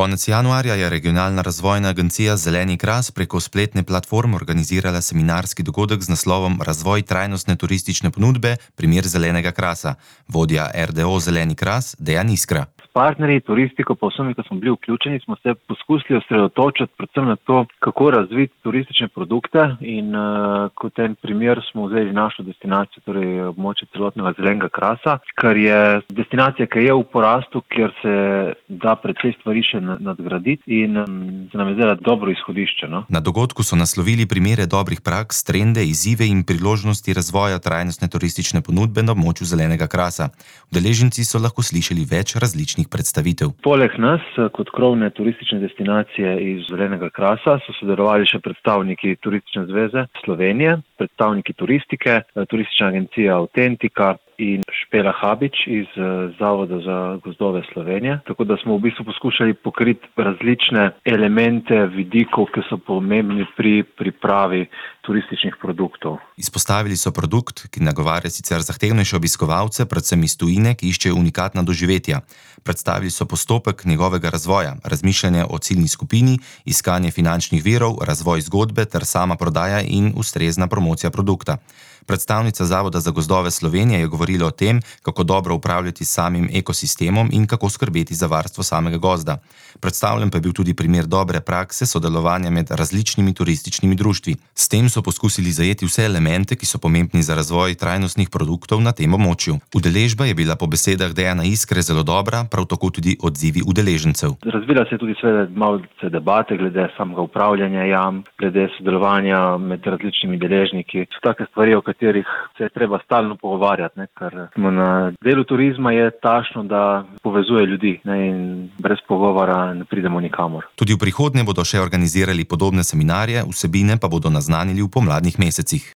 Konec januarja je regionalna razvojna agencija Zeleni Kras preko spletne platforme organizirala seminarski dogodek z naslovom Razvoj trajnostne turistične ponudbe, primer zelenega krasa. Vodja RDO Zeleni Kras, Dejan Iskra. Partnerji, turistiko, pa vsemi, ki smo bili vključeni, smo se poskusili osredotočiti predvsem na to, kako razviti turistične produkte in kot en primer smo vzeli našo destinacijo, torej območje celotnega zelenega krasa, kar je destinacija, ki je v porastu, kjer se da precej stvari še nadgraditi in se nam je zdela dobro izhodišče. No? Na dogodku so naslovili primere dobrih praks, trende, izzive in priložnosti razvoja trajnostne turistične ponudbe na območju zelenega krasa. Udeleženci so lahko slišali več različnih predstavitev. Poleg nas, kot krovne turistične destinacije iz zelenega krasa, so sodelovali še predstavniki Turistične zveze Slovenije, predstavniki turistike, turistična agencija Autentika in Špela Habič iz Zavoda za gozdove Slovenije. Tako da smo v bistvu poskušali pokriti različne elemente vidikov, ki so pomembni pri pripravi turističnih produktov. Izpostavili so produkt, ki nagovarja sicer zahtevnejše obiskovalce, predvsem iz tujine, ki iščejo unikatna doživetja. Predstavili so postopek njegovega razvoja, razmišljanje o ciljni skupini, iskanje finančnih virov, razvoj zgodbe ter sama prodaja in ustrezna promocija produkta. Predstavnica Zavoda za gozdove Slovenije je govorila o tem, kako dobro upravljati s samim ekosistemom in kako skrbeti za varstvo samega gozda. Predstavljen pa je bil tudi primer dobre prakse sodelovanja med različnimi turističnimi društvi. S tem so poskusili zajeti vse elemente, ki so pomembni za razvoj trajnostnih produktov na tem območju. Udeležba je bila po besedah Dejana Iskre zelo dobra, prav tako tudi odzivi udeležencev. Razvila se je tudi malce debate glede samega upravljanja jam, glede sodelovanja med različnimi deležniki. So take stvari, o katerih se je treba stalno pogovarjati, ker smo na delu turizma je takšno, da povezuje ljudi in brez pogovora ne pridemo nikamor. Tudi v prihodnje bodo še organizirali podobne seminarje, vsebine pa bodo naznanili v pomladnih mesecih.